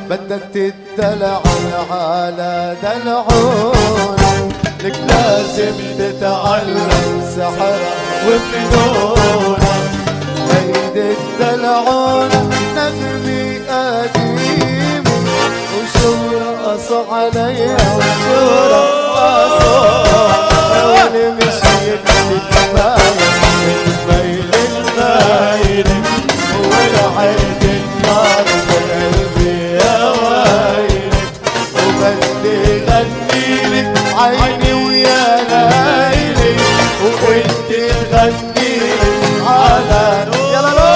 بدك تدلعن على دلعون، لك لازم تتعلم سحر وفنون. هيدي الدلعون نغمي قديمة وشو رقص عليها وشو رقص، وانا مشيت للمايل من ميل المايل ولعيت النار بقلبي يا ويلك، وبدي غنيلك عيني ويا ليلي، وانت غنيلك على يلا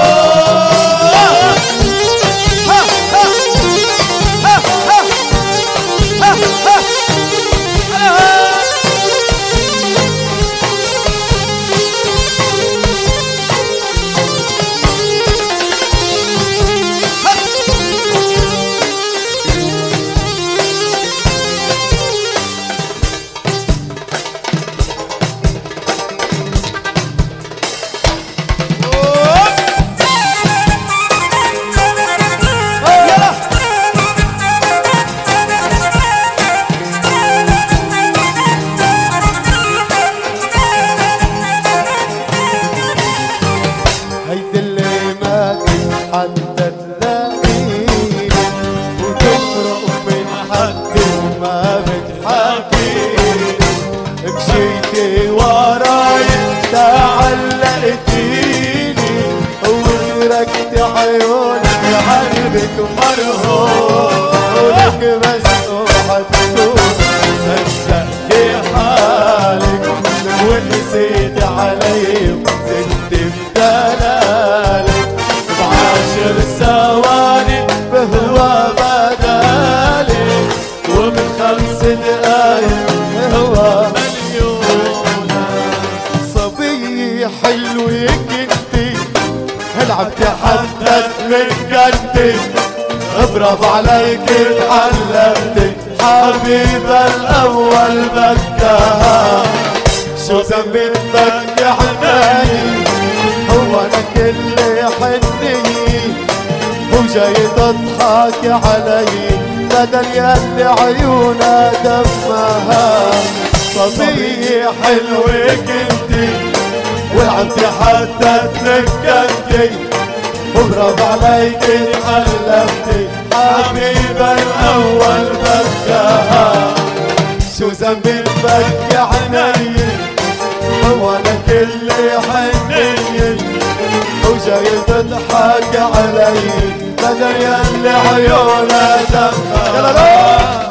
حتى تلاقيني وتفرق من حد وما بتحاكيني، مشيتي وراي تعلقتيني وتركت عيونك قلبك مرهون، ولك بس اوعى تكون صدقتي حالك ونسيت علي وزدت بدلالك، بعشر ثواني بهوى بدالي ومن 5 دقايق هو مليون. صبية حلوة كنتي لعبتي حتى تمكنتي، برافو عليك اتعلمتي حبيبة الأول بكاها، شو ذنبي بدك يا حناني هو أنا كل حنية وجاي تضحك علي بدل يلي عيونا دمها. صبية حلوة كنتي ولعبتي حتى تنكنتي، وبرافو عليك اتعلمتي حبيبة الأول بكاها، شو ذنبي بك يا عيني هو أنا كل حنية وجاي تضحك علي بدل يلي عيونا دمها. يلا لا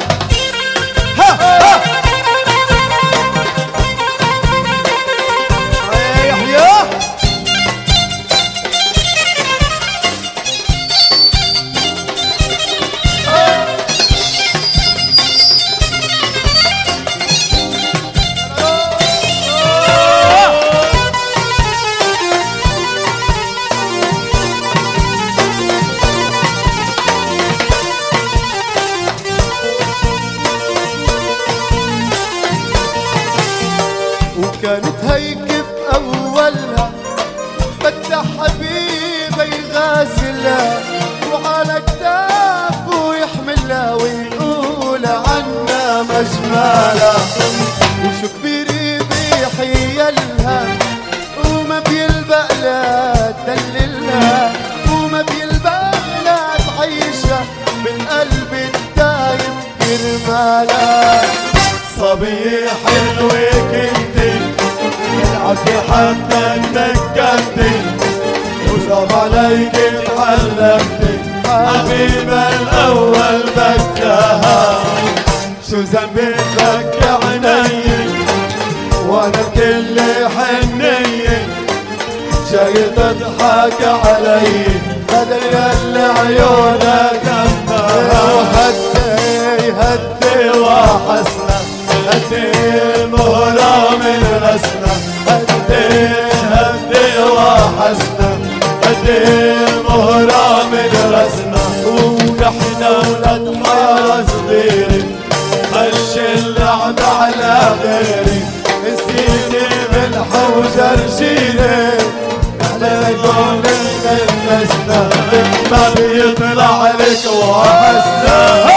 كانت هيك بأولها بدها حبيبة يغازلها وعلى كتافه يحملها ويقول عنا مجمالها، وشو كبير بحيلها وما بيلبق لا تدللها وما بيلبق لا تعيشها من قلب الدايم كرمالها. صبية حلوة كنتي لعبتي حتى تنكنتي وشاف عليك اتعلمتي حبيبة الأول بكاها، شو ذنبي بك يا عيني وانا كل حنية جاي تضحك علي بدل يلي عيونك دمها. هدي وحسنا هدي مهرة من رسنا، هدي وحسنا هدي مهرة من رسنا، ونحن ولاد حارة صغيرة خش اللعب على غيري، نسيني بالحوجة رشيلي على قول النسنا ما بيطلع لك وحسنا.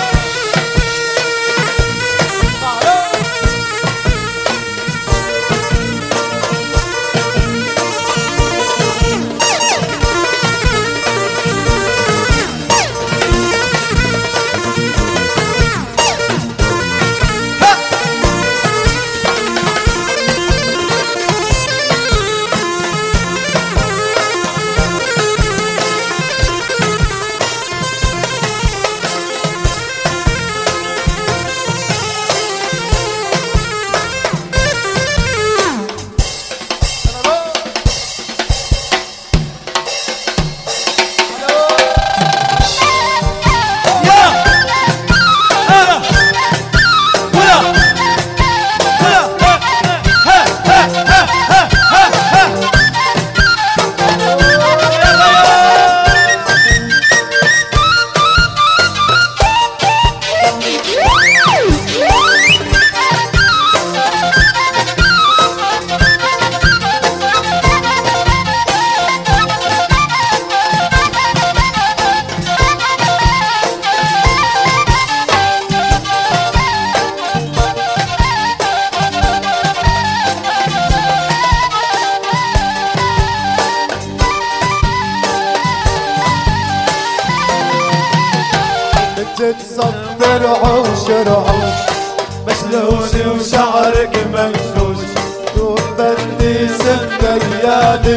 تتصدر عوش رعوش مشلولي وشعرك مغشوش وبدي ست ايادي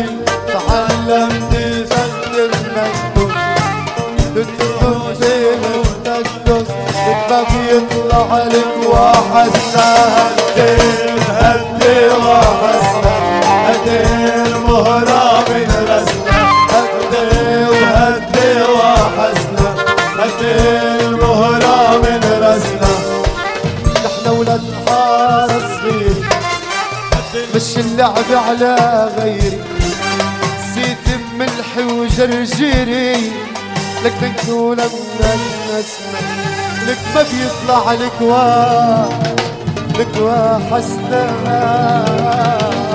تعلمتي فن المنكوش تتخذي وتدس الباب يطلع لك وحسنا. هدي هدي وحسنا هدي المهرة من رسنا. هدي وهدي وحسنا هدي المهرة من رسنا. نحن ولاد حارة صغير مش اللعب على غيري. زيت ملح وجرجيري لك تنكونا من النسمة. لك ما بيطلع لك وحسنا.